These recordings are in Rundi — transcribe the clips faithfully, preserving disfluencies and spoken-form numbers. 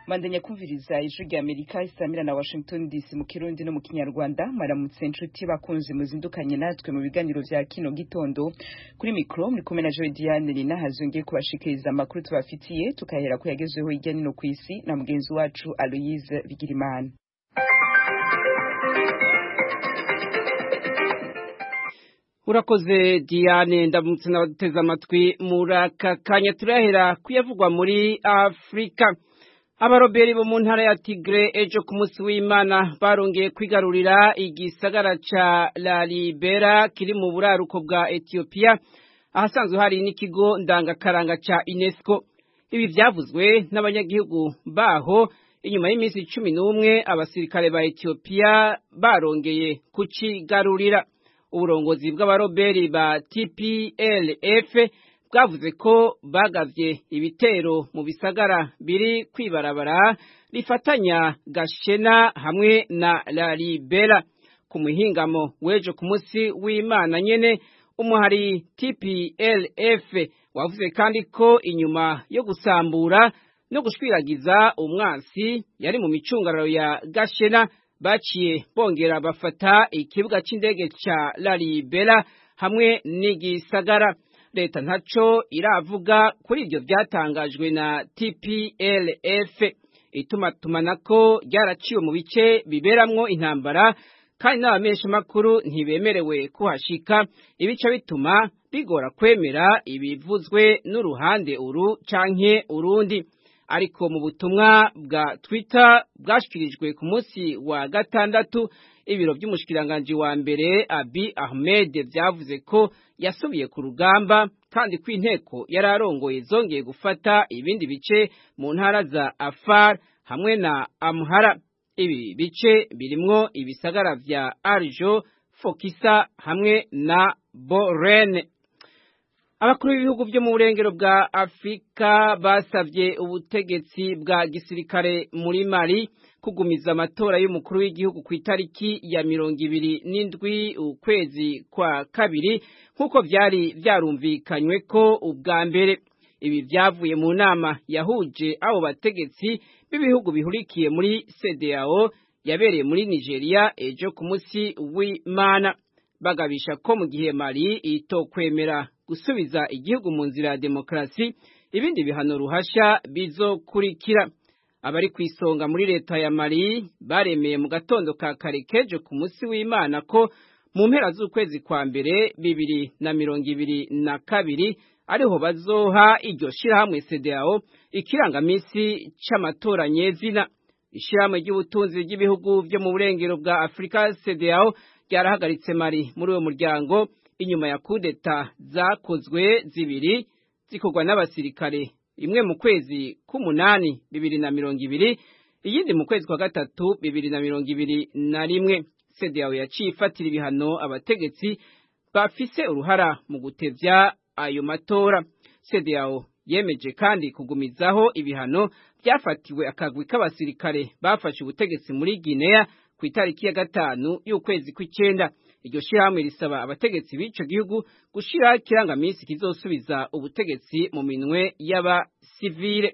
Mandanya kumviriza ijwi rya Amerika isamira na Washington D C mu Kirundi no mu Kinyarwanda. Maramutse nshuti bakunzi muzindukanye natwe mu biganiro vya kino gitondo. Kuri mikro muri kumwe na Joy Diane Rina hazongiye kubashikiriza amakuru tubafitiye tukahera ko yagezeho hirya no kwisi na mugenzi wacu Aloise Bigirimana. Urakoze Diane, ndamutse nabateze amatwi muraka kanya. Turahera kuyavugwa muri Afrika. Abaroberi bo mu ntara ya Tigre ejo ku munsi w'Imana barongeye kwigarurira igisagara ca La Libera kiri mu buraruko bwa Ethiopia, ahasanzwe hari n'ikigo ndangakaranga ca UNESCO. Ibi vyavuzwe n'abanyagihugu baho inyuma y'iminsi cumi n'umwe abasirikare ba Ethiopia barongeye kucigarurira. Uburongozi bw'abaroberi ba T P L F bwavuze ko bagavye ibitero mu bisagara biri kwibarabara rifatanya Gashena hamwe na La Libera. Ku muhingamo w'ejo ku munsi w'Imana nyene, umuhari T P L F wavuze kandi ko inyuma yo gusambura no gushwiragiza umwansi yari mu micungararo ya Gashena, baciye bongera bafata ikibuga c'indege ca La Libera hamwe n'igisagara. Leta ntaco iravuga kuri ivyo vyatangajwe na T P L F. Itumatumanako ryaraciwe mu bice biberamwo intambara, kandi n'abamenyesha makuru ntibemerewe kuhashika, ibice bituma bigora kwemera ibivuzwe n'uruhande uru canke urundi. Ariko mu butumwa bwa Twitter bwashikirijwe ku munsi wa gatandatu, ibiro vy'umushikiranganje wa mbere Abiy Ahmed vyavuze ko yasubiye ku rugamba kandi ko inteko yararongoye zongeye gufata ibindi bice mu ntara za Afar hamwe na Amhara. Ibi bice birimwo ibisagara vya Arjo, Fokisa hamwe na Borene. Abakuru b'ibihugu vyo mu burengero bwa Afrika basavye ubutegetsi bwa gisirikare muri Mali kugumiza amatora y'umukuru w'igihugu ku itariki ya mirongo ibiri n'indwi ukwezi kwa kabiri nk'uko vyari vyarumvikanywe ko ubwa mbere. Ibi vyavuye mu nama yahuje abo bategetsi b'ibihugu bihurikiye muri C D A O yabereye muri Nigeria ejo ku munsi w'Imana. Bagabisha ko mu gihe Mali itokwemera gusubiza igihugu mu nzira ya demokrasi, ibindi bihano ruhasha bizokurikira. Abari kwisonga muri leta ya Mali baremeye mu gatondo ka kare kejo ku munsi w'Imana ko mu mpera z'ukwezi kwa mbere bibiri na mirongo ibiri na kabiri ariho bazoha iryo shirahamwe C D A O ikirangamisi c'amatora nyezina. Ishirahamwe ry'ubutunzi ry'ibihugu vyo mu burengero bwa Afrika C D A O ryarahagaritse Mali muri uwo muryango inyuma ya kudeta zakozwe zibiri zikorwa n'abasirikare, imwe mu kwezi k'umunani bibiri na mirongo ibiri, iyindi mu kwezi kwa gatatu bibiri na mirongo ibiri na rimwe. C D A O yaciye ifatira ibihano abategetsi bafise uruhara mu gutevya ayo matora. C D A O yemeje kandi kugumizaho ibihano byafatiwe akagwi k'abasirikare bafashe ubutegetsi muri Guinea ku itariki ya gatanu y'ukwezi kw'icenda. Iryo shirahamwe risaba abategetsi b'ico gihugu gushira kirangamisi kizosubiza ubutegetsi mu minwe y'abasivile.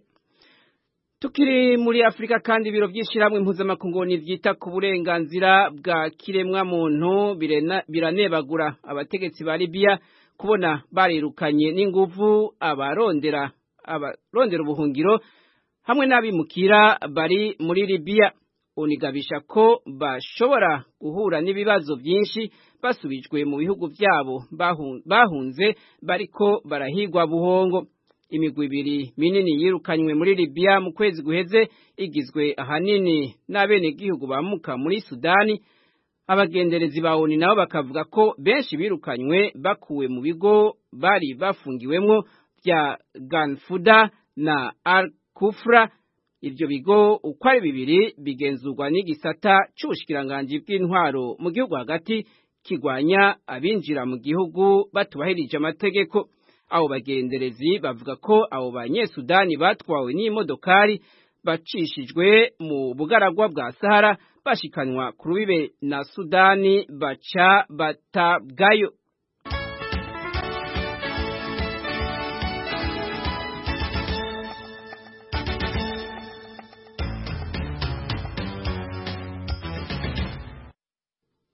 Tukiri muri Afrika kandi ibiro vy'ishirahamwe mpuzamakungu vyita ku burenganzira bwa kiremwa muntu biranebagura abategetsi ba Libya kubona barirukanye n'inguvu abarondera abarondera ubuhungiro hamwe n'abimukira bari muri Libya. Unigabisha ko bashobora guhura n'ibibazo byinshi basubijwe mu bihugu vyabo bahunze bariko barahigwa buhongo. Imigwi ibiri minini yirukanywe muri Libya mu kwezi guheze igizwe ahanini n'abene gihugu bamuka muri Sudani. Abagenderezi ba O N U nabo bakavuga ko benshi birukanywe bakuwe mu bigo bari bafungiwemwo vya Ganfuda na Al-Kufra. Ivyo bigo uko ari bibiri bigenzurwa n'igisata c'ubushikiranganje bw'intwaro mu gihugu hagati kigwanya abinjira mu gihugu batubahirije amategeko. Abo bagenderezi bavuga ko abo banyesudani batwawe n'imodokari bacishijwe mu bugaragwa bwa Sahara bashikanwa ku rubibe na Sudani baca batabwayo.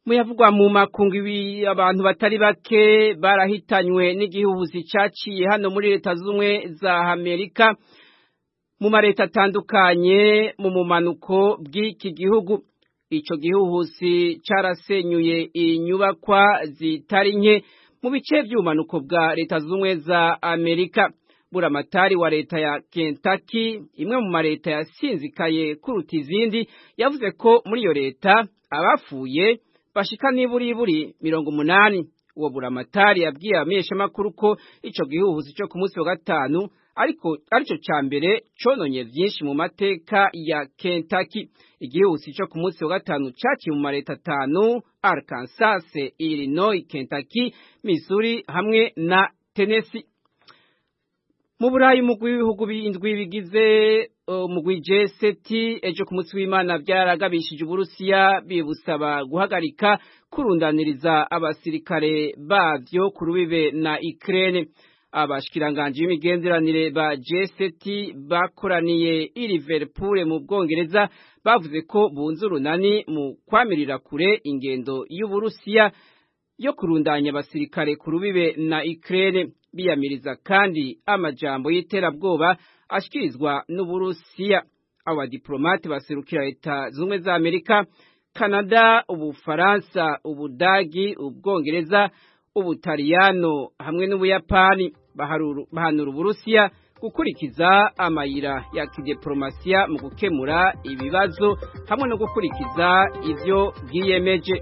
Muyavugwa mu makungu ibi abantu batari bake barahitanywe n'igihuhusi caciye hano muri leta z'umwe za Amerika mu mareta atandukanye mu mumanuko bw'iki gihugu. Ico gihuhusi carasenyuye inyubakwa zitari nke mu bice by'ubumanuko bwa leta z'umwe za Amerika. Buramatari wa leta ya Kentucky, imwe mu mareta yasinzikaye kuruta izindi, yavuze ko muri iyo leta abafuye bashika niburiburi mirongo umunani. Uwo buramatari yabwiye abamenyeshamakuru ko ico gihuhusi cyo ku munsi wa gatanu ariko arico cambere cononye vyinshi mu mateka ya Kentucky. Igihuhusi cyo ku munsi wa gatanu caciye mu mareta atanu: Arkansas, Illinois, Kentucky, Missouri hamwe na Tennessee. Mu Burayi umugwi w'ibihugu bindwi bigize umugwi G seven ejo ku munsi w'Imana byaragabishije Uburusiya bibusaba guhagarika kurundaniriza abasirikare bavyo ku rubibe na Ukraine. Abashikiranganje b'imigenderanire ba G seven bakoraniye i Liverpool mu Bwongereza bavuze ko bunze urunani mu kwamirira kure ingendo y'Uburusiya yo kurundanya abasirikare ku rubibe na Ukraine. Biyamiriza kandi amajambo y'iterabwoba ashikirizwa n'Uburusiya. Aba diplomate baserukira leta z'umwe za Amerika, Canada, Ubufaransa, Ubudagi, Ubwongereza, Ubutaliyano hamwe n'Ubuyapani bahanura Uburusiya gukurikiza amayira ya kidiplomasiya mu gukemura ibibazo hamwe no gukurikiza ivyo bwiyemeje.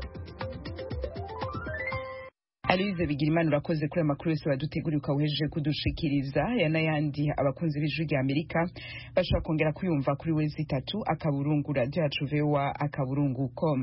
Alize Bigirimana urakoze kuri amakuru yose waduteguriye ukawejeje kudushikiriza ya nayandi abakunzi b'ijwi rya Amerika bashobora kongera kuyumva kuri wezi itatu akaburungu radio yacu voa akaburungu com.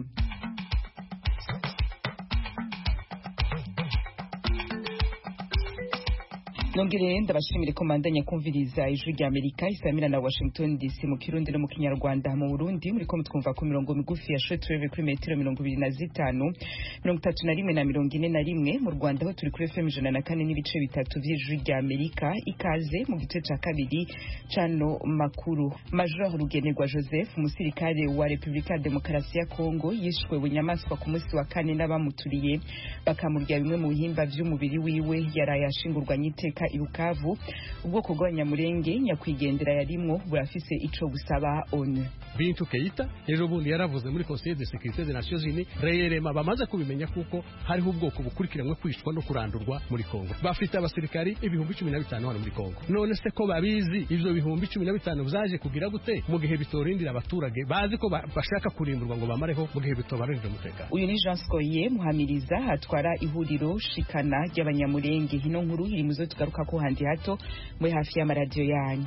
Nongere ndabashimire ko mandanya kumviriza ijwi rya Amerika isamira na Washington D C mu Kirundi no mu Kinyarwanda. Mu Burundi muri ko mutwumva ku mirongo migufi ya shortwave kuri metero mirongo ibiri na zitanu mirongo itatu na rimwe na mirongo ine na rimwe. Mu Rwanda ho turi kuri F M ijana na kane n'ibice bitatu by'ijwi rya Amerika. Ikaze mu gice ca kabiri cano makuru. Major Rugenerwa Joseph, umusirikare wa Republika ya Demokarasi ya Kongo, yishwe bunyamaswa ku munsi wa kane n'abamuturiye bakamurya bimwe mu bihimba by'umubiri wiwe. Yaraye ashingurwa nyiteka Ibukavu. Ubwoko bw'abanyamurenge nyakwigendera yarimwo burafise ico gusaba ONU. Bintu Keita ejo bundi yaravuze muri Conseil de Sécurité des Nations Unies reyerema bamaze kubimenya kuko hariho ubwoko bukurikiranwe kwishwa no kurandurwa muri Kongo. Bafite abasirikari ibihumbi cumi na bitanu hano muri Kongo. None se ko babizi ivyo bihumbi cumi na bitanu byaje kugira gute mu gihe bitorindira abaturage bazi ko bashaka kurimburwa ngo bamareho mu gihe bitobarindira umutekano. Uyu ni Jean Scoye Muhamiriza atwara ihuriro shikana ry'abanyamurenge. Hino nkuru iri muzo tugaruka ko handi hato muri hafi y'amaradiyo yanyu.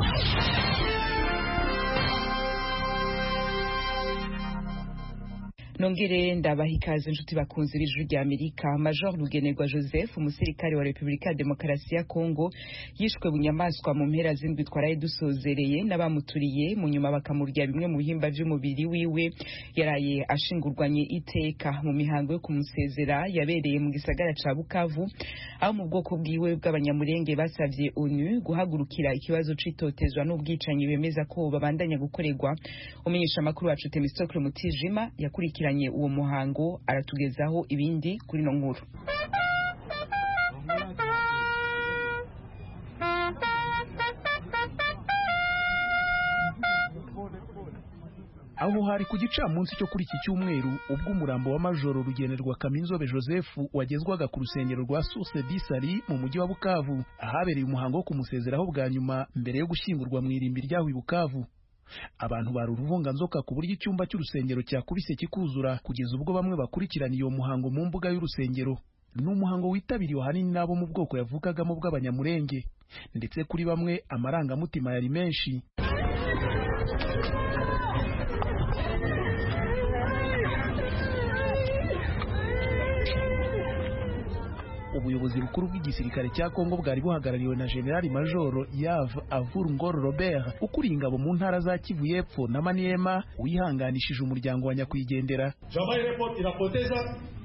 Nongere ndabaha ikaze inshuti bakunze b'ijwi rya Amerika. Major Rugenerwa Joseph, umusirikare wa Republika ya Demokarasi ya Kongo, yishwe bunyamaswa mu mpera z'indwi twaraye dusozereye n'abamuturiye mu nyuma bakamurya bimwe mu bihimba by'umubiri wiwe. Yaraye ashingurwanye iteka mu mihango yo kumusezera yabereye mu gisagara ca Bukavu, aho mu bwoko bwiwe bw'abanyamurenge basavye ONU guhagurukira ikibazo c'itotezwa n'ubwicanyi bemeza ko babandanya gukorerwa. Umenyesha makuru wacu Temistokle Mutijima yakurikira uwo muhango aratugezaho ibindi kuri no nkuru. Aho hari ku gicamunsi cyo kuri iki cyumweru ubwo umurambo wa Majoro Rugenerwa Kaminzobe Joseph wagezwaga ku rusengero rwa Source d'Isari mu mujyi wa Bukavu, ahabereye umuhango wo kumusezeraho bwa nyuma mbere yo gushyingurwa mu irimbi ryaho i Bukavu. Abantu bari uruvunganzoka ku buryo icyumba cy'urusengero cyakubise kikuzura kugeza ubwo bamwe bakurikiraniye uwo muhango mu mbuga y'urusengero. Ni umuhango witabiriwe ahanini n'abo mu bwoko yavugagamo bw'abanyamurenge, ndetse kuri bamwe amarangamutima yari menshi. Ubuyobozi bukuru bw'igisirikare cya Kongo bwari buhagarariwe na General Major Yav Avur Ngoro Robert ukuriye ingabo mu ntara za Kivu y'Epfo na Maniema, wihanganishije umuryango wa nyakwigendera. Jamaa report inapoteza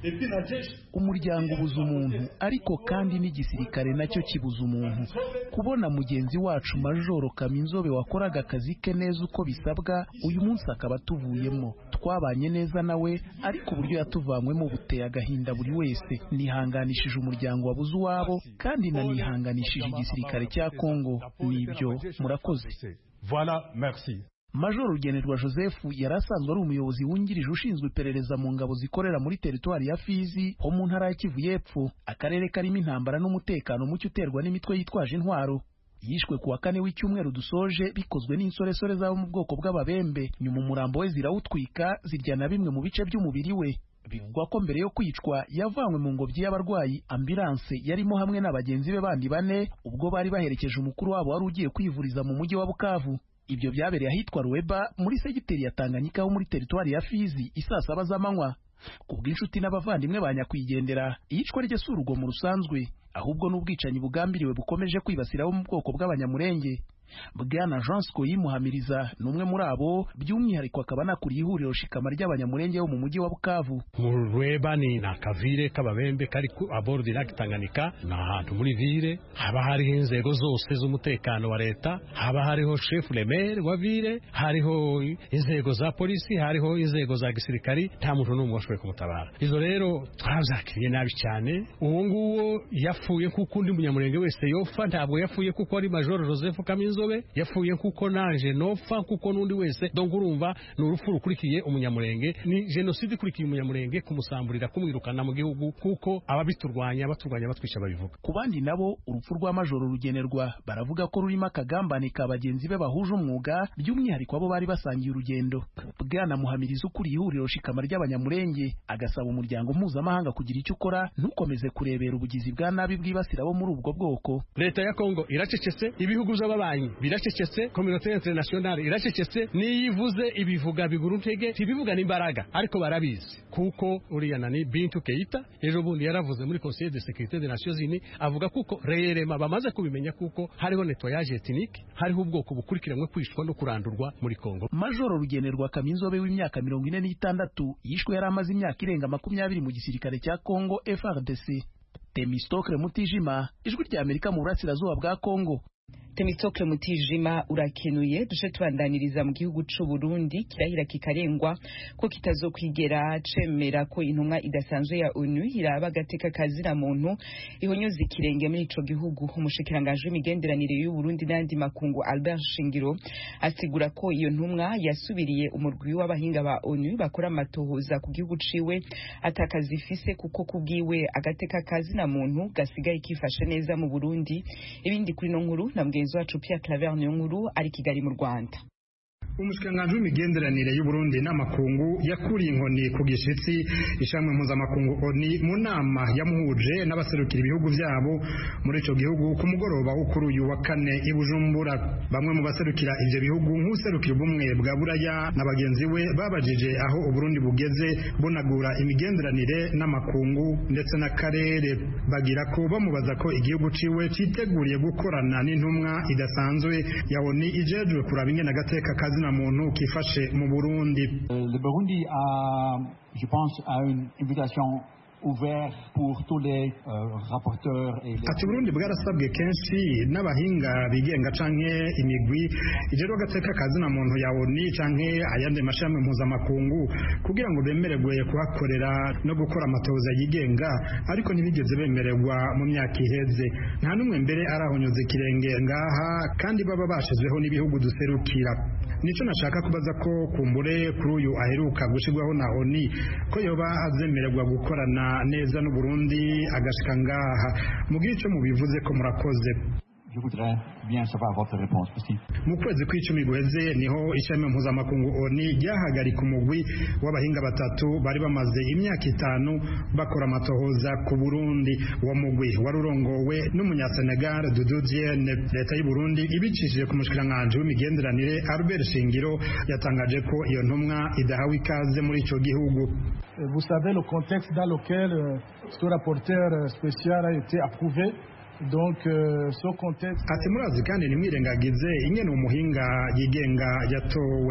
umuryango ubuza umuntu ariko kandi n'igisirikare nacyo kibuza umuntu. Kubona mugenzi wacu Majoro Kaminzobe wakoraga akazi ke neza uko bisabwa uyu munsi akaba tuvuyemo, twabanye neza nawe ariko uburyo yatuvanywemo buteye agahinda buri wese. Nihanganishije umuryango wabuze uwabo kandi nanihanganishije igisirikare cya Kongo. Nibyo, murakoze. Voilà, merci. Major Rugenerwa Joseph yari asanzwe ari umuyobozi wungirije ushinzwe iperereza mu ngabo zikorera muri teritwari ya Fizi ho mu ntara ya Kivu y'Epfo, akarere karimo intambara n'umutekano muke uterwa n'imitwe yitwaje intwaro. Yishwe kuwa kane w'icyumweru dusoje bikozwe n'insoresore zabo mu bwoko bw'ababembe, nyuma umurambo we zirawutwika zirya na bimwe mu bice by'umubiri we. Bivugwa ko mbere yo kwicwa yavanywe mu ngobyi y'abarwayi ambulance yarimo hamwe n'abagenzi be bandi bane ubwo bari baherekeje umukuru wabo wari ugiye kwivuriza mu mujyi wa Bukavu. Ibyo byabereye ahitwa Rueba muri segiteri ya Tanganyika ho muri teritwari ya Fizi isaa saba z'amanywa. Kubw'inshuti n'abavandimwe banyakwigendera, iyicwa rye si urugomo rusanzwe ahubwo n'ubwicanyi bugambiriwe bukomeje kwibasiraho mu bwoko bw'abanyamurenge. Bwana Jean Scoyi Muhamiriza numwe muri abo, by'umwihariko akaba nakuriye ihuriro shikama ry'abanyamurenge bo mu mujyi wa Bukavu. Mu Rueba ni nakavire kababembe kari ku abord de Lac Tanganyika, na hantu muri ville haba hariho inzego zose z'umutekano wa leta, haba hariho chef le maire wa ville, hariho inzego za polisi, hariho inzego za gisirikari, nta muntu n'umwe washoboye kumutabara. Izo rero twarazakiriye nabi cyane. Uwo nguwo yafuye kuko undi munyamurenge wese yofa, ntabwo yafuye kuko ari Major Joseph Kaminzo yafuye kuko nanje nopfa kuko nundi wese. Donc urumva ni urupfu rukurikiye umunyamurenge, ni genocide ikurikiye umunyamurenge, kumusamburira kumwirukana mu gihugu kuko ababiturwanya baturwanya batwisha babivuga. Ku bandi nabo urupfu rwa Majoro Rugenerwa baravuga ko rurimo akagambane ka bagenzi be bahuje umwuga, by'umwihariko abo bari basangiye urugendo. Bwana Muhamiriza ukuriye ihuriro shikama ry'abanyamurenge agasaba umuryango mpuzamahanga kugira icyo ukora, ntukomeze kurebera ubugizi bwa nabi bwibasira bo muri ubwo bwoko. Leta ya Kongo iracecetse, ibihugu by'ababanyi biracecetse, communauté internationale iracecetse, niyivuze ibivuga biguru ntege, tibivuga n'imbaraga, ariko barabizi kuko uriya nani Bintu Keita ejo bundi yaravuze muri Conseil de sécurité des Nations Unies, avuga kuko réellement bamaze kubimenya kuko hariho nettoyage ethnique, hariho ubwoko bukurikiranwe kwishwa no kurandurwa muri Kongo. Major Rugenerwa Kaminzobe w'imyaka mirongo ine n'itandatu yishwe yari amaze imyaka irenga makumyabiri mu gisirikare cya Kongo F R D C. Temistokle Mutijima, ijwi rya Amerika mu burasirazuba bwa Kongo. Temistokle Mutijima urakenuye. Dushe tubandaniriza mu gihugu c'u Burundi kirahira kikarengwa ko kitazokwigera cemera ko intumwa idasanzwe ya ONU iraba gateka kazira muntu ihonyoza ikirenge muri ico gihugu. Umushikiranganje w'imigenderanire y'u Burundi n'andi makungu Albert Shingiro asigura ko iyo ntumwa yasubiriye umurwi w'abahinga ba ONU bakora amatohoza ku gihugu ciwe atakazi ifise kuko kubwiwe agateka kazina muntu gasigaye kifashe neza mu Burundi. Ibindi kuri no nkuru na mugenzi wacu Pierre Claver Nkuru ari Kigali mu Rwanda. Umushikiranganje w'imigenderanire y'u Burundi n'amakungu yakuriye inkoni ku gishitsi ishamwe mpuzamakungu ONU mu nama yamuhuje n'abaserukira ibihugu byabo muri ico gihugu ku mugoroba wo kuri uyu wa kane i Bujumbura. Bamwe mu baserukira ivyo bihugu nk'userukira ubumwe bwa Buraya na bagenzi we babajije aho u Burundi bugeze bunagura imigenderanire n'amakungu ndetse n'akarere, bagira ko bamubaza ko igihugu ciwe citeguriye gukorana n'intumwa idasanzwe ya ONU ijejwe kuraba ingene agateka kazi na muntu kifashe mu Burundi. Le Burundi a, je pense, a une invitation ouvert pour tous les euh, rapporteurs et les... Ati Burundi bwarasabwe kenshi n'abahinga bigenga canke imigwi ijero gateka kazi na muntu ya ONU canke ayande mashami mpuzamakungu kugira ngo bemererwe kuhakorera no gukora amatoza yigenga, ariko ntibigeze bemererwa mu myaka iheze. Nta numwe mbere arahonyoza ikirenge ngaha kandi baba bashizweho n'ibihugu duserukira. Nico nashaka kubaza ko kumbure kuri uyu aheruka gushirwaho na ONU ko yoba azemererwa gukorana neza n'u Burundi agashika ngaha. Mugihe cyo mubivuze ko murakoze. Je voudrais bien savoir votre réponse aussi. Mu kwezi kw'icumi guheze niho ishami mpuzamakungu ONU ryahagarika umugwi w'abahinga batatu bari bamaze imyaka itanu bakora amatohoza ku Burundi. Uwo mugwi warurongowe n'umunyasenegal Doudou Diène. Leta y'u Burundi ibicishije ku mushikiranganje w'imigenderanire Albert Shingiro yatangaje ko iyo ntumwa idahawe ikaze muri ico gihugu. Vous savez le contexte dans lequel ce rapporteur spécial a été approuvé. Donc euh, ce contexte ati murazi kandi nimwirengagize ingene umuhinga yigenga yatowe.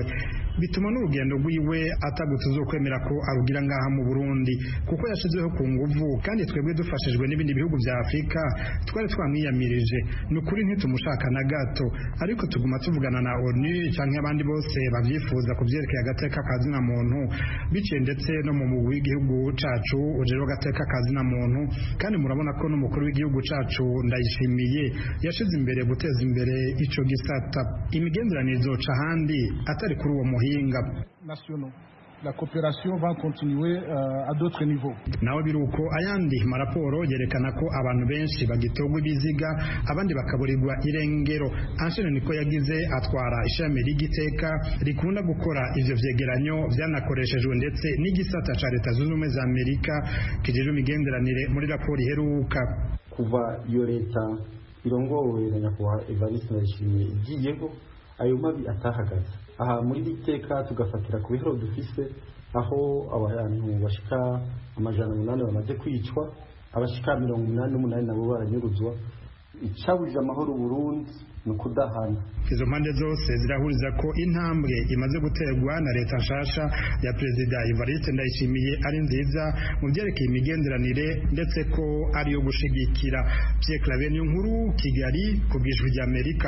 bituma n'urugendo rwiwe atagutse uzokwemera ko arugira ngaha mu Burundi kuko yashizeho ku nguvu kandi twebwe dufashijwe n'ibindi bihugu vya Afrika twari twamwiyamirije n'ukuri ntitumushaka na gato ariko tuguma tuvugana na ONU canke abandi bose bavyifuza kuvyerekeye agateka kazina muntu biciye ndetse no mu mugwi w'igihugu cacu ujejwe agateka kazina muntu kandi murabona ko n'umukuru w'igihugu cacu Ndayishimiye yashize imbere guteza imbere ico gisata imigenderanire izoca handi atari kuri uwo muhinga nationaux. La coopération va continuer euh, à d'autres niveaux. Nawe biruko ayandi maraporo yerekana ko abantu benshi bagitogwa ibiziga abandi bakaburirwa irengero. Anshene niko yagize atwara ishami rigiteka rikunda gukora ivyo vyegeranyo vyanakoreshejwe ndetse n'igisata ca leta zunze ubumwe za Amerika kijejwe imigenderanire muri raporo iheruka. Kuva iyo leta irongowe na nyakubahwa Evariste Ndayishimiye igiyeko ayo mabi atahagaze. Aha muri liteka tugafatira ku bihero dufise aho abantu bashika amajana umunani bamaze kwicwa abashika mirongo umunani n'umunani nabo baranyuruzwa icabuje amahoro Burundi nukudahana. Izo mpande zose zirahuriza ko intambwe imaze guterwa na leta nshasha ya Perezida Evariste Ndayishimiye ari nziza mu byerekeye imigenderanire ndetse ko ari yo gushigikira. Pierre Claver Nkuru, Kigali, ku bw'Ijwi ry'Amerika.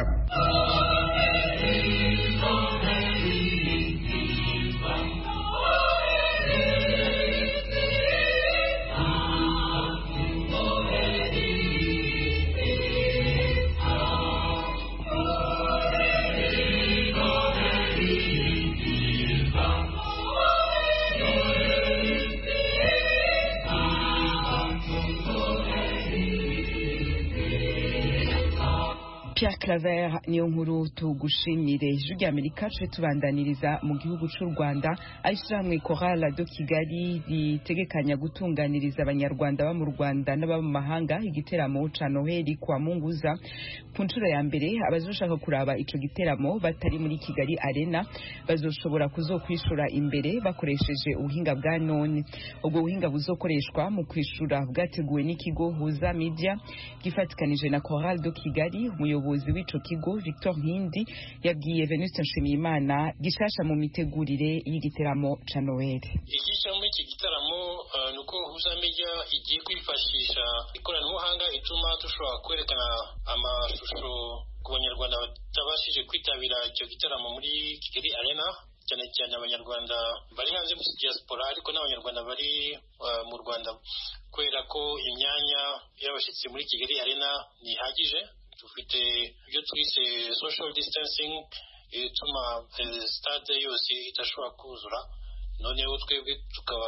Pierre Claver niyo nkuru tugushimire. Ijwi ry'Amerika tuje tubandaniriza mu gihugu c'u Rwanda ayishyirahamwe Chorale de Kigali ritegekanya gutunganiriza abanyarwanda ba mu Rwanda n'aba mu mahanga igiteramo ca Noheli kwa Munguza ku nshuro ya mbere. Abazoshaka kuraba ico giteramo batari muri Kigali Arena bazoshobora kuzokwishura imbere bakoresheje ubuhinga bwa none. Ubwo buhinga buzokoreshwa mu kwishura bwateguwe n'ikigo Huza Media gifatikanije na Chorale de Kigali. Umuyobozi w'ico kigo Victor Hindi yabwiye Venuste Nshimiyimana gishasha mu mitegurire y'igiteramo ca Noel. Igisha muri iki gitaramo uh, nuko Huza Media igiye kwifashisha ikoranabuhanga ituma dushobora kwerekana amashusho ku banyarwanda batabashije kwitabira icyo gitaramo muri Kigali Arena, cyane cyane abanyarwanda bari hanze muri diaspora ariko n'abanyarwanda bari uh, mu Rwanda, kubera ko imyanya y'abashyitsi muri Kigali Arena ntihagije. Dufite ibyo twise social distancing ituma stade yose itashobora kuzura, noneho twebwe tukaba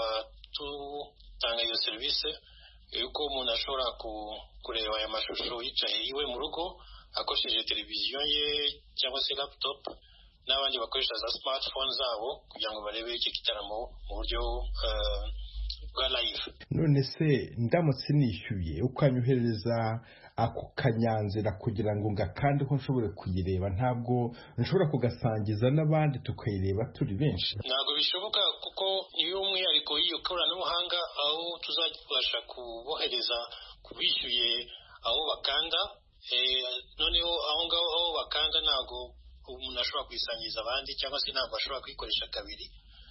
tutanga iyo serivisi yuko umuntu ashobora kureba aya mashusho yicaye iwe mu rugo akoresheje televiziyo ye cyangwa se laptop, n'abandi bakoresha za smartphone zabo kugira ngo barebe iki gitaramo mu buryo uh, bwa live. None se ndamutse nishyuye ukanyuhereza ako kanyanzira kugira ngo ngakande ko nshobore kuyireba, ntabwo nshobora kugasangiza n'abandi tukayireba turi benshi? Ntabwo bishoboka kuko niyo umwihariko y'iyo koranabuhanga aho tuzabasha kubohereza kubishyuye aho bakanda, eh, noneho aho ngaho aho bakanda ntabwo umuntu ashobora kuyisangiza abandi cyangwa se ntabwo ashobora kuyikoresha kabiri.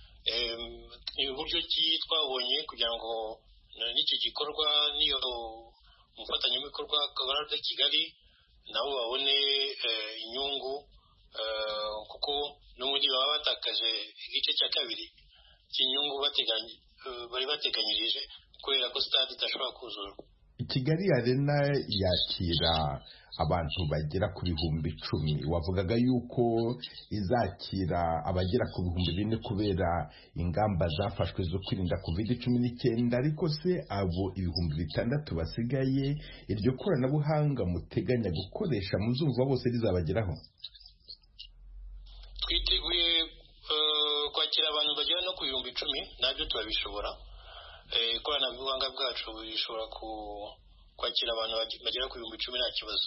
Ni uburyo ki twabonye kugira ngo n'iki gikorwa niyo umufatanyabikorwa Chorale de Kigali nabo babone inyungu, kuko n'ubundi baba batakaje igice cya kabiri cy'inyungu bari bateganyirije kubera ko stade idashobora kuzura. Kigali Arena yakira abantu bagera ku bihumbi icumi. Wavugaga yuko izakira abagera ku bihumbi bine kubera ingamba zafashwe zo kwirinda covid cumi n'icyenda, ariko se abo ibihumbi bitandatu basigaye iryo koranabuhanga muteganya gukoresha muzumva bose rizabageraho? Twiteguye uh, kwakira abantu bagera no ku bihumbi icumi, nabyo turabishobora. Ikoranabuhanga eh, bwacu bishobora ku kwakira abantu bagera ku bihumbi icumi nta kibazo.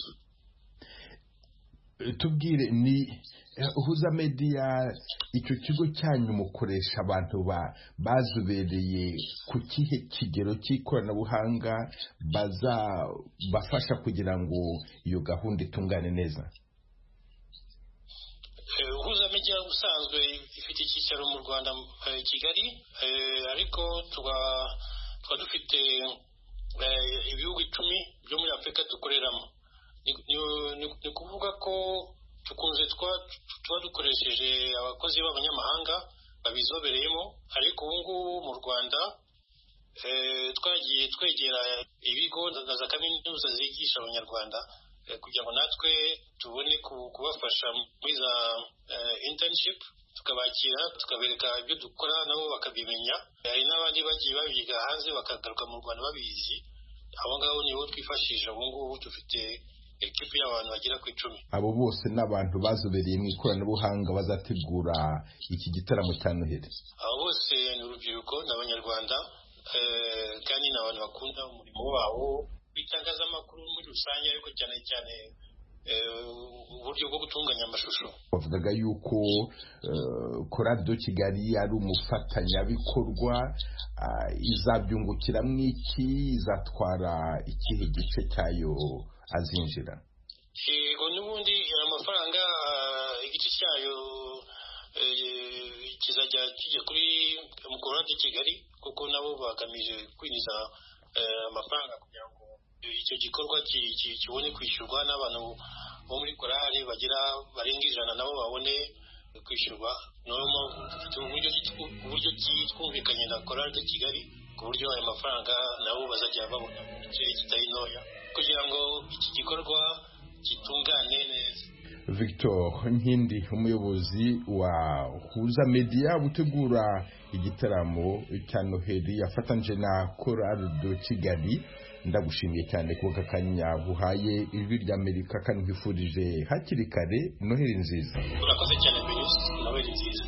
Tubwire, ni Huza Media icyo kigo cyanyu mukoresha abantu bazubereye ku kihe kigero cy'ikoranabuhanga bazabafasha kugira ngo iyo gahunda itungane neza? Huza Media ubusanzwe ifite icyicaro mu Rwanda i Kigali, ariko tuba tuba dufite ibihugu icumi byo muri Afurika dukoreramo. Ni kuvuga ko tukunze tuba dukoresheje abakozi b'abanyamahanga babizobereyemo, ariko ubu ngubu mu Rwanda twagiye twegera ibigo na za kaminuza zigisha abanyarwanda kugira ngo natwe tubone kubafasha muri za internship, tukabakira tukabereka ibyo dukora nabo bakabimenya. Hari n'abandi bagiye babiga hanze bakagaruka mu Rwanda babizi. Abo ngabo nibo twifashisha. Ubu ngubu dufite ekipi y'abantu bagera ku icumi. Abo bose n'abantu bazobereye mu ikoranabuhanga bazategura iki gitaramo cya Noheli. Abo bose ni urubyiruko n'abanyarwanda, kandi ni abantu bakunda umurimo wabo w'itangazamakuru muri rusange, ariko cyane cyane uburyo bwo gutunganya amashusho. Bavugaga yuko Korado Kigali ari umufatanyabikorwa, izabyungukiramo iki, izatwara ikihe gice cyayo azinjira? Yego, n'ubundi amafaranga igice cyayo kizajya kijya kuri Korado Kigali, kuko nabo bagamije kwinjiza amafaranga kugira ngo icyo gikorwa kibone kwishyurwa, n'abantu bo muri korali bagira barenga ijana nabo babone kwishyurwa. uburyo twumvikanye na Korali Kigali ku buryo aya mafaranga nabo bazajya babona mu gice kitari ntoya kugira ngo iki gikorwa kitungane neza. Victor Nkindi, umuyobozi wa Huza Media utegura igitaramo cya Noheli yafatanyije na Korali Kigali, ndagushimiye cyane kuba kanya buhaye ijwi rya Amerika kandi nkwifurije hakiri kare Noheli nziza. Urakoze cyane Benyus, Noheli nziza.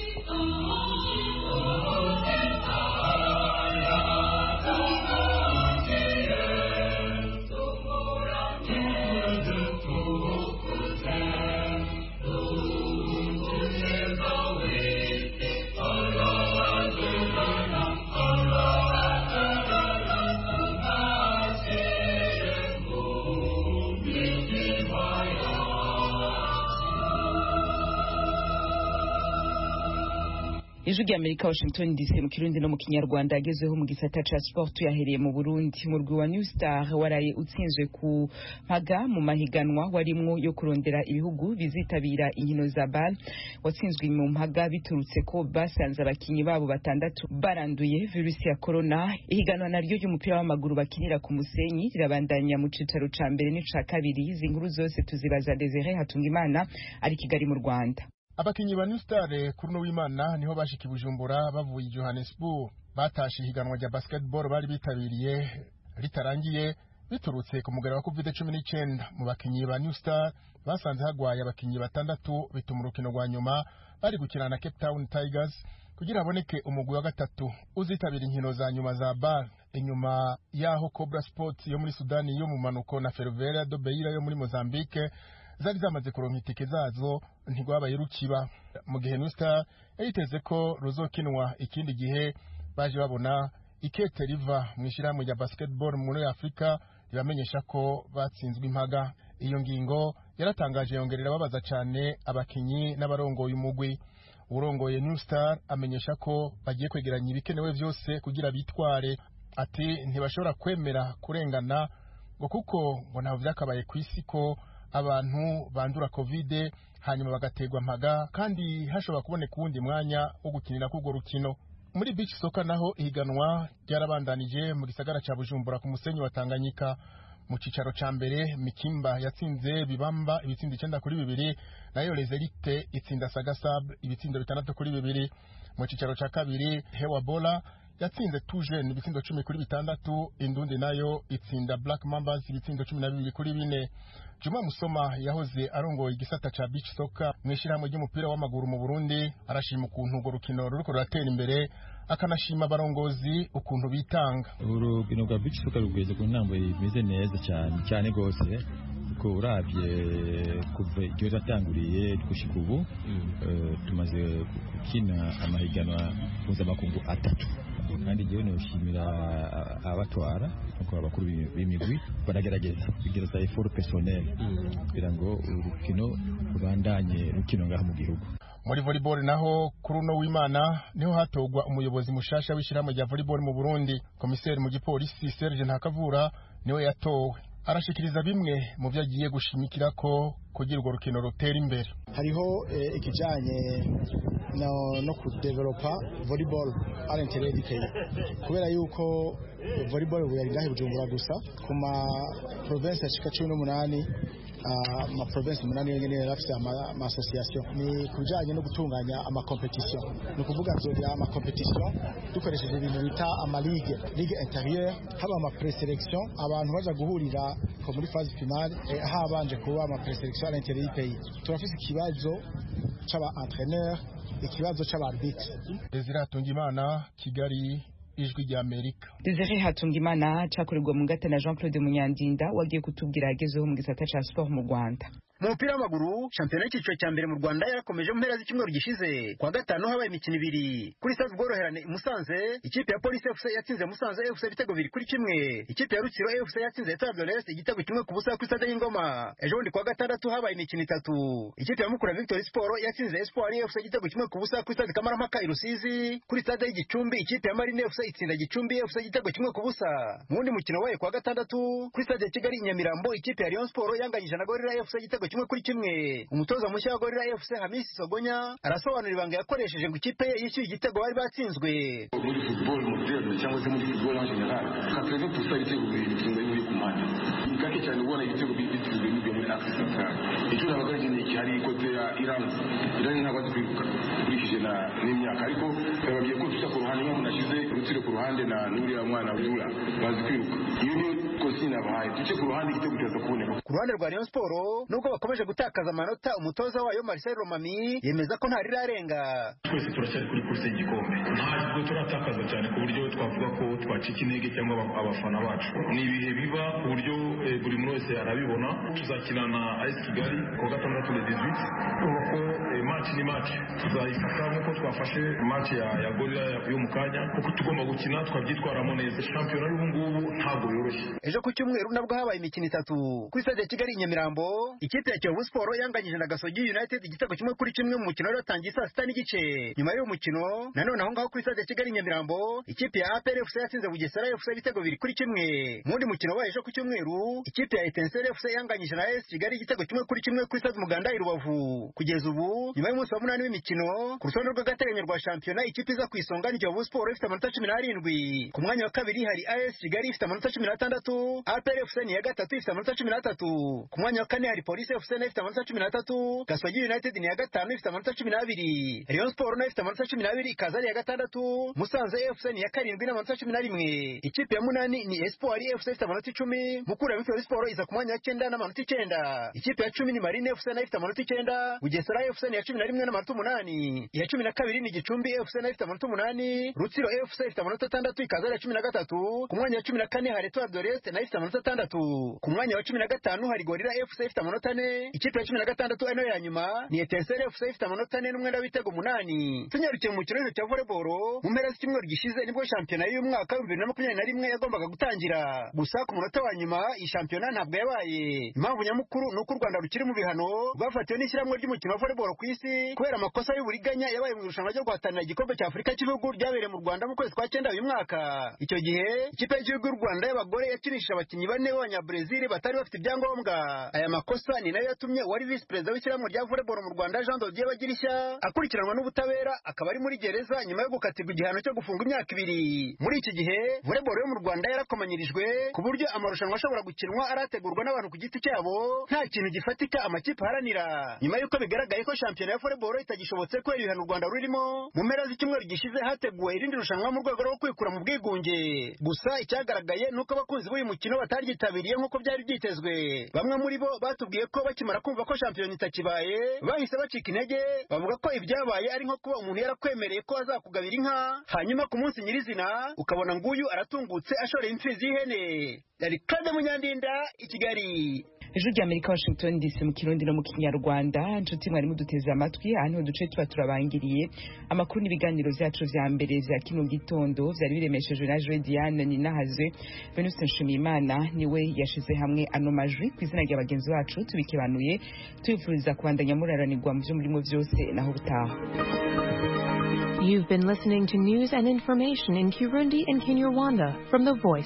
Ijwi rya Amerika Washington D C mu Kirundi no mu Kinyarwanda yagezeho mu gisata ca sport yahereye mu Burundi. Umurwi wa New Star waraye utsinzwe ku mpaga mu mahiganwa warimwo yo kurondera ibihugu bizitabira inkino za B A L, watsinzwe mu mpaga biturutse ko basanze abakinyi babo batandatu baranduye virusi ya corona. Ihiganwa naryo ry'umupira w'amaguru bakinira ku musenyi rirabandanya mu cicaro ca mbere n'ica kabiri. Izi nkuru zose tuzibaza Desire Hatungimana ari Kigali mu Rwanda. Abakinyi ba New Star kuri no w'Imana niho bashiki Bujumbura bavuye Johannesburg, batashe higanwa rya basketball bari bitabiriye ritarangiye biturutse ku mugara wa covid cumi n'icyenda. Mu bakinyi ba New Star basanze hagwaye abakinyi batandatu, bituma urukino rwa nyuma bari gukina na Cape Town Tigers kugira aboneke umugwi wa gatatu uzitabira inkino za nyuma za B A L. Inyuma yaho Cobra Sports yo muri Sudani yo mu manuko na Ferroviaria do Beira yo muri Mozambique zari zamaze kuronka itike zazo, ntigwabaye rukiba. Mu gihe New Star yiteze ko ruzokinwa ikindi gihe, baje babona ikete riva mu ishyirahamwe rya basketball muri Afrika ribamenyesha ko batsinzwe impaga. Iyo ngingo yaratangaje yongerera babaza cyane abakinyi n'abarongoye umugwi. Urongoye New Star amenyesha ko bagiye kwegeranya ibikenewe byose kugira bitware. Ati ntibashobora kwemera kurengana ngo kuko ngo ntaho byakabaye ku isi ko abantu bandura covid hanyuma bagategwa mpaga kandi hashobora kuboneka uwundi mwanya wo gukinira kugo rukino. Muri beach soccer naho ihiganwa ryarabandanije mu gisagara ca Bujumbura ku musenyi wa Tanganyika. Mu cicaro ca mbere Mikimba yatsinze Bibamba ibitsindo icenda kuri bibiri, nayo Les Elites itsinda Sagasab ibitsindo bitandatu kuri bibiri. Mu cicaro ca kabiri Hewa Bola yatsinze Tujen ibitsindo cumi kuri bitandatu, Indundi nayo itsinda Black Mambas ibitsindo cumi na bibiri kuri bine. Juma Musoma yahoze arongoye igisata ca beach soccer mwishirahamwe ry'umupira w'amaguru mu Burundi, arashima ukuntu urwo rukino ruriko ruratera imbere, akanashima abarongozi ukuntu bitanga. Urukino rwa beach soccer rugeze ku ntambo imeze neza cyane cyane gose, ko uravye kuva iryo ratanguriye gushika ubu tumaze gukina amahiganwa mpuzamakungu atatu, kandi jewe noshimira abatwara uko abakuru b'imigwi baragerageza kugereza effort personnel kugira ngo urukino rubandanye rukino ngaha mu gihugu. muri volleyball naho kuri uno w'Imana niho hatogwa umuyobozi mushasha w'ishirahamwe rya volleyball mu Burundi. Komiseri mu gipolisi Serge Ntakavura niwe yatowe, arashikiriza bimwe mu byo agiye gushimikira ko kugira urwo rukino rutera imbere. Hariho eh, ikijanye no, no kudevelopa volleyball à l'intérieur du pays, kubera yuko volleyball ubu yari ngahe Bujumbura gusa ku ma province ashika cumi n'umunani. Uh, ma province munani yengene yarafite ama association ni kujanye no gutunganya ama competition, no kuvuga tuzogira ama competition dukoresheje ibintu bita ama ligue ligue intérieure, haba ama preselection abantu baza guhurira ko muri phase finale eh, habanje kuba ama preselection à l'intérieur du pays. Turafise ikibazo c'aba entraîneur, ikibazo c'aba arbitre. Desire Hatungimana, Kigali, Ijwi rya Amerika. Desire Hatungimana cyakorerwa mu ngata na Jean Claude Munyandinda wagiye kutubwira agezeho mu gisata ca sport mu Rwanda. Mu mupira w'amaguru shampiyona y'ikiciro cya mbere mu Rwanda yarakomeje mu mpera z'icyumweru gishize. Kwa gatanu habaye imikino ibiri. Kuri stade Bworoherane Musanze, ikipe ya Police F C yatsinze Musanze F C ibitego bibiri kuri kimwe. Ikipe ya Rutsiro F C yatsinze Etoile de l'Est igitego kimwe ku busa kuri stade y'Ingoma. Ejo bundi kwa gatandatu habaye imikino itatu. Ikipe ya Mukura Victory Sport yatsinze Espoir F C igitego kimwe ku busa kuri stade Kamarampaka i Rusizi. Kuri stade y'Igicumbi ikipe ya Marine F C itsinda Gicumbi F C igitego kimwe ku busa. Mu wundi mukino wabaye kwa gatandatu kuri stade ya Kigali Nyamirambo ikipe ya Rayon Sport yanganyije na Gorilla F C igitego kimwe kuri kimwe. Umutoza mushya wa Gorilla F C Hamisi Sogonya arasobanura ibanga yakoresheje ngo ikipe ye yishyuye igitego bari batsinzwe. Muri football moderne cyangwa se muri football en general quatre-vingts pour cent y'ibitego bikinga y'uri kumanya gake cyane ubona ibitego bitsinzwe n'ibyo muri Africa Central. Icyo nabagaje ni cyari ikote ya Iran Iran ntabwo dukwiruka kurikije na n'imyaka ariko bababwiye ko tuza ku ruhande nk'umuntu ashize Rutsiro ku ruhande na n'uriya mwana w'Ura bazi kwiruka. Iyo ni kosina bahaye tuce ku ruhande igitego cyaza kuboneka. Ku ruhande rwa Rayon Sport nubwo bakomeje gutakaza amanota, umutoza wayo Marcel Romami yemeza ko nta rirarenga. Twese turacyari kuri kurse y'igikombe, ntabwo turatakaza cyane ku buryo twavuga ko twacika intege cyangwa abafana bacu. Ni ibihe biba ku buryo buri muntu wese arabibona. Tuzakina na A S Kigali ku gatandatu le dix-huit, uko ko match ni match tuzayifata nk'uko twafashe match ya ya Gorilla yo mu kanya, kuko tugomba gukina twabyitwaramo neza. Shampiyona y'ubu ngubu ntabwo yoroshye. Ejo ku cyumweru nabwo habaye imikino itatu kuri stade ya Kigali Nyamirambo, ikipe ya Kiyovu Sport yanganyije na Gasogi United igitego kimwe kuri kimwe mu mukino watangiye saa sita n'igice. Nyuma y'uwo mukino nanone aho ngaho kuri stade ya Kigali Nyamirambo, ikipe ya A P R F C yatsinze Bugesera F C ibitego bibiri kuri kimwe. Mu wundi mukino wabaye ejo ku cyumweru, ikipe ya Etincelle F C yanganyije na A S Kigali igitego kimwe kuri kimwe kuri stade Muganda i Rubavu. Kugeza ubu nyuma y'umunsi wa munani w'imikino, ku rutonde rw'agateganyo rwa shampiyona ikipe iza ku isonga ni Kiyovu Sport ifite amanota cumi n'arindwi. Ku mwanya wa kabiri hari A S Kigali ifite amanota cumi n'atandatu, A P R F C ni iya gatatu ifite amanota cumi n'atatu. Ku mwanya wa kane hari Police F C nayo ifite amanota cumi n'atatu, Gasogi United ni iya gatanu ifite amanota cumi n'abiri, Rayon Sport nayo ifite amanota cumi n'abiri ikaza ari iya gatandatu, Musanze F C ni iya karindwi n'amanota cumi na rimwe. Ikipe ya munani ni Espoir F C ifite amanota icumi, Mukura Victory Sport iza ku mwanya wa cyenda n'amanota icyenda. Ikipe ya cumi ni Marine F C nayo ifite amanota icyenda, Bugesera F C ni iya cumi na rimwe n'amanota umunani, iya cumi na kabiri ni Gicumbi F C nayo ifite amanota umunani, Rutsiro F C ifite amanota atandatu ikaza ari iya cumi na gatatu. Ku mwanya wa cumi na kane hari Etoile de l'Est nayo ifite amanota atandatu. Ku mwanya wa cumi na gatanu hari Gorilla F C ifite amanota ane. Ikipe ya cumi na gatandatu ano ya nyuma ni Etincelle F C ifite amanota ane n'umwenda w'ibitego umunani. Tunyarukiye mu mukino cya volleyball, mu mpera z'icyumweru gishize nibwo shampiyona y'umwaka wa bibiri na makumyabiri na rimwe yagombaga gutangira. Gusa ku munota wa nyuma iyi shampiyona ntabwo yabaye. Impamvu nyamukuru ni uko u Rwanda rukiri mu bihano rwafatiwe n'ishyirahamwe ry'umukino wa volleyball ku isi kubera amakosa y'uburiganya yabaye mu irushanwa ryo guhatanira igikombe cya Afurika cy'ibihugu ryabereye mu Rwanda mu kwezi kwa cyenda uyu mwaka. Icyo gihe ikipe y'igihugu y'u Rwanda y'abagore yakinishije abakinnyi bane b'Abanyabrazil batari bafite ibyangombwa. Aya makosa ni nayo yatumye uwari visi perezida w'ishyirahamwe rya volleyball mu Rwanda Jean Dodier Bagirishya akurikiranwa n'ubutabera, akaba ari muri gereza nyuma yo gukatirwa igihano cyo gufunga imyaka ibiri. Muri iki gihe volleyball yo mu Rwanda yarakomanyirijwe ku buryo amarushanwa ashobora gukinwa arategurwa n'abantu ku giti cyabo, nta kintu gifatika amakipe haranira. Nyuma y'uko bigaragaye ko shampiyona ya volleyball itagishobotse kubera ibihano u Rwanda rurimo, mu mpera z'icyumweru gishize hateguwe irindi rushanwa mu rwego rwo kwikura mu bwigunge. Gusa icyagaragaye nuko abakunzi b'uyu mukino bataryitabiriye nk'uko byari byitezwe. Bamwe muri bo batubwiye ko bakimara kumva ko shampiyona itakibaye bahise bacika intege, bavuga ko ibyabaye ari nko kuba umuntu yarakwemereye ko azakugabira inka, hanyuma ku munsi nyirizina ukabona nguyu aratungutse ashoreye imfizi y'ihene. Yari Claude Munyandinda i Kigali. Ijwi rya Amerika Washington D C mu Kirundi no mu Kinyarwanda. Nshuti mwari muduteze amatwi ahantu duce tuba turabangiriye amakuru n'ibiganiro vyacu vya mbere vya kino gitondo vyari biremeshejwe na Joe Diane Ninahazwe. Venus Nshimiyimana niwe yashize hamwe ano majwi kw'izina rya bagenzi bacu tubikebanuye tubifuriza kubandanya muraranirwa mu vyo murimo vyose naho butaha. You've been listening to news and information in Kirundi and Kinyarwanda from the Voice